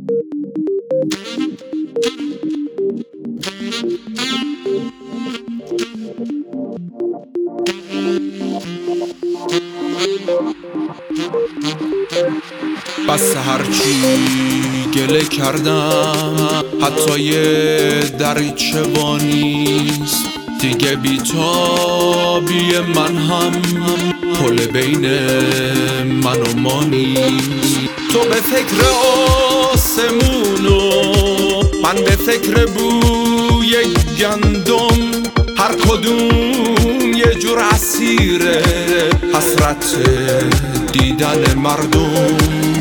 بس هرچی گله کردم حتی یه دریچه وانیست دیگه بیتابی من هم پل بین من و ما نیست. تو به فکر آسمون و من به فکر بوی گندم، هر کدوم یه جور اسیر حسرت دیدن مردم.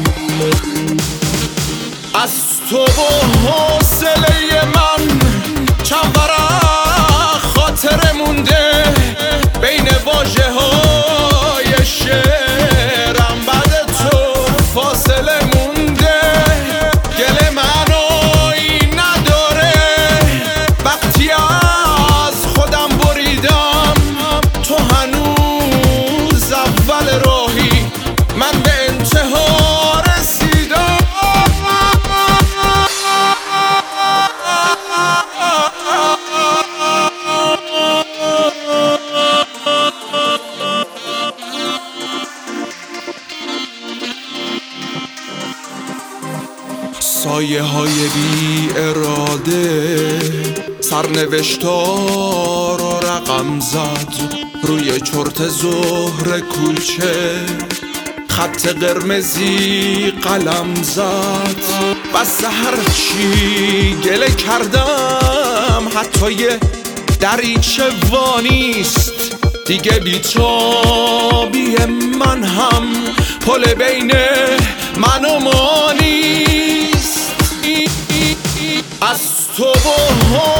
از تو و حوصله من چند ورق خاطره مونده بین واژه های شعرم، بعد تو فاصله مونده. گل معنایی نداره وقتی از خودم بریدم، تو هنوز اول راهی من به انتها رسیدم. سایه های بی اراده سرنوشتار را رقم زد روی چرت ظهر کوچه، خط قرمزی قلم زد. بس هرچی گله کردم حتی یه دریچه وانیست دیگه بیتابی من هم پل بین من و ما نیست. از تو و